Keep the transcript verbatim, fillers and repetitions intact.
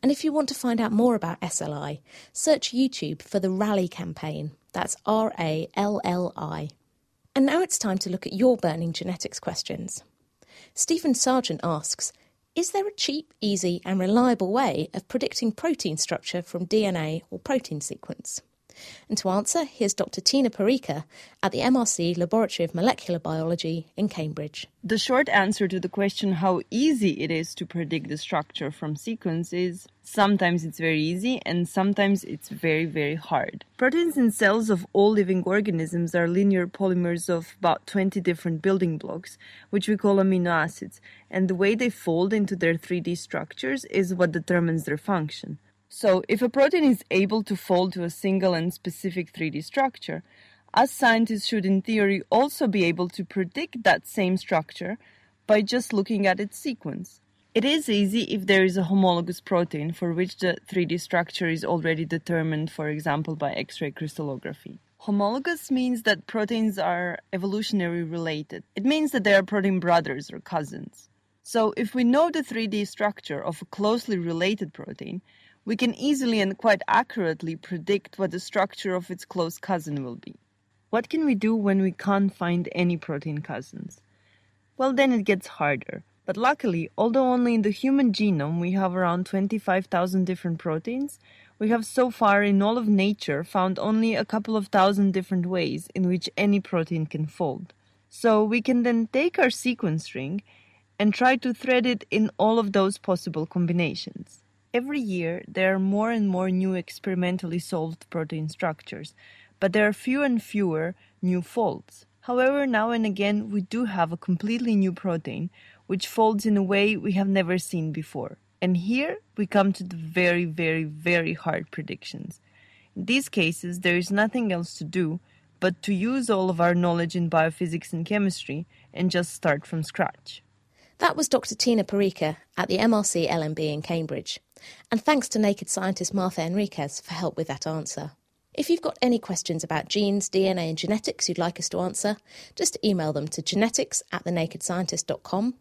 And if you want to find out more about S L I, search YouTube for the Rally campaign. That's R A L L I. And now it's time to look at your burning genetics questions. Stephen Sargent asks, is there a cheap, easy and reliable way of predicting protein structure from D N A or protein sequence? And to answer, here's Doctor Tina Parikh at the M R C Laboratory of Molecular Biology in Cambridge. The short answer to the question how easy it is to predict the structure from sequence is sometimes it's very easy and sometimes it's very, very hard. Proteins in cells of all living organisms are linear polymers of about twenty different building blocks, which we call amino acids, and the way they fold into their three D structures is what determines their function. So, if a protein is able to fold to a single and specific three D structure, us scientists should in theory also be able to predict that same structure by just looking at its sequence. It is easy if there is a homologous protein for which the three D structure is already determined, for example, by X-ray crystallography. Homologous means that proteins are evolutionarily related. It means that they are protein brothers or cousins. So, if we know the three D structure of a closely related protein, we can easily and quite accurately predict what the structure of its close cousin will be. What can we do when we can't find any protein cousins? Well, then it gets harder. But luckily, although only in the human genome we have around twenty-five thousand different proteins, we have so far in all of nature found only a couple of thousand different ways in which any protein can fold. So we can then take our sequence string and try to thread it in all of those possible combinations. Every year, there are more and more new experimentally solved protein structures, but there are fewer and fewer new folds. However, now and again, we do have a completely new protein, which folds in a way we have never seen before. And here, we come to the very, very, very hard predictions. In these cases, there is nothing else to do but to use all of our knowledge in biophysics and chemistry and just start from scratch. That was Doctor Tina Parikh at the M R C L M B in Cambridge. And thanks to Naked Scientist Martha Enriquez for help with that answer. If you've got any questions about genes, D N A and genetics you'd like us to answer, just email them to genetics at the naked scientist dot com